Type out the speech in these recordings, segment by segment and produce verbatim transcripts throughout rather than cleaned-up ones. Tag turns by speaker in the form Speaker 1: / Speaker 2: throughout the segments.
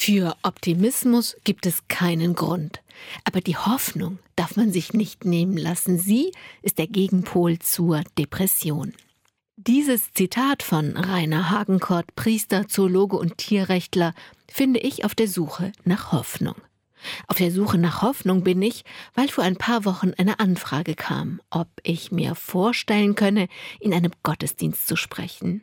Speaker 1: Für Optimismus gibt es keinen Grund. Aber die Hoffnung darf man sich nicht nehmen lassen. Sie ist der Gegenpol zur Depression. Dieses Zitat von Rainer Hagenkort, Priester, Zoologe und Tierrechtler, finde ich auf der Suche nach Hoffnung. Auf der Suche nach Hoffnung bin ich, weil vor ein paar Wochen eine Anfrage kam, ob ich mir vorstellen könne, in einem Gottesdienst zu sprechen.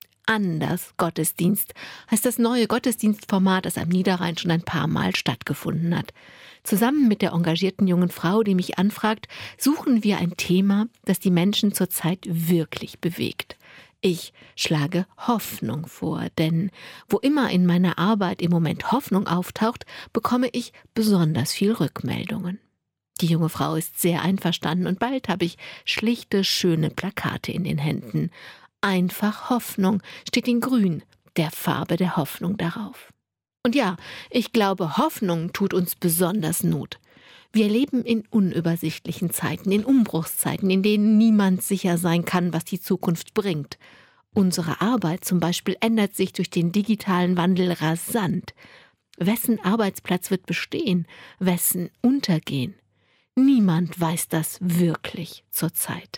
Speaker 1: Anders Gottesdienst heißt das neue Gottesdienstformat, das am Niederrhein schon ein paar Mal stattgefunden hat. Zusammen mit der engagierten jungen Frau, die mich anfragt, suchen wir ein Thema, das die Menschen zurzeit wirklich bewegt. Ich schlage Hoffnung vor, denn wo immer in meiner Arbeit im Moment Hoffnung auftaucht, bekomme ich besonders viel Rückmeldungen. Die junge Frau ist sehr einverstanden und bald habe ich schlichte, schöne Plakate in den Händen. Einfach Hoffnung steht in Grün, der Farbe der Hoffnung, darauf. Und ja, ich glaube, Hoffnung tut uns besonders Not. Wir leben in unübersichtlichen Zeiten, in Umbruchszeiten, in denen niemand sicher sein kann, was die Zukunft bringt. Unsere Arbeit zum Beispiel ändert sich durch den digitalen Wandel rasant. Wessen Arbeitsplatz wird bestehen, wessen untergehen? Niemand weiß das wirklich zurzeit.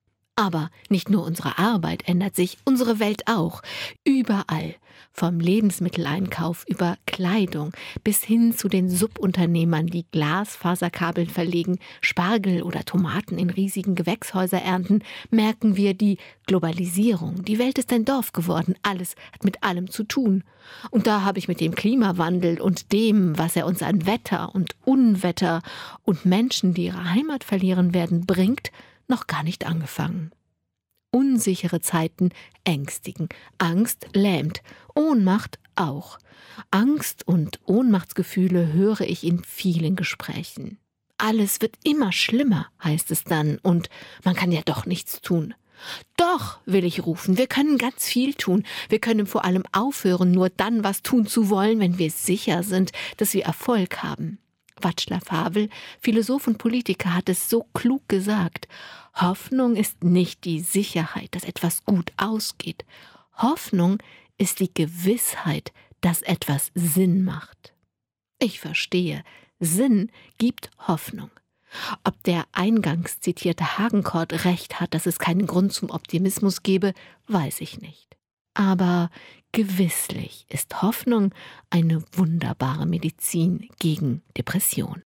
Speaker 1: Aber nicht nur unsere Arbeit ändert sich, unsere Welt auch. Überall, vom Lebensmitteleinkauf über Kleidung bis hin zu den Subunternehmern, die Glasfaserkabel verlegen, Spargel oder Tomaten in riesigen Gewächshäuser ernten, merken wir die Globalisierung. Die Welt ist ein Dorf geworden, alles hat mit allem zu tun. Und da habe ich mit dem Klimawandel und dem, was er uns an Wetter und Unwetter und Menschen, die ihre Heimat verlieren werden, bringt, noch gar nicht angefangen. Unsichere Zeiten ängstigen, Angst lähmt, Ohnmacht auch. Angst und Ohnmachtsgefühle höre ich in vielen Gesprächen. Alles wird immer schlimmer, heißt es dann, und man kann ja doch nichts tun. Doch, will ich rufen, wir können ganz viel tun. Wir können vor allem aufhören, nur dann was tun zu wollen, wenn wir sicher sind, dass wir Erfolg haben. Václav Havel, Philosoph und Politiker, hat es so klug gesagt. Hoffnung ist nicht die Sicherheit, dass etwas gut ausgeht. Hoffnung ist die Gewissheit, dass etwas Sinn macht. Ich verstehe, Sinn gibt Hoffnung. Ob der eingangs zitierte Hagenkort recht hat, dass es keinen Grund zum Optimismus gebe, weiß ich nicht. Aber gewisslich ist Hoffnung eine wunderbare Medizin gegen Depression.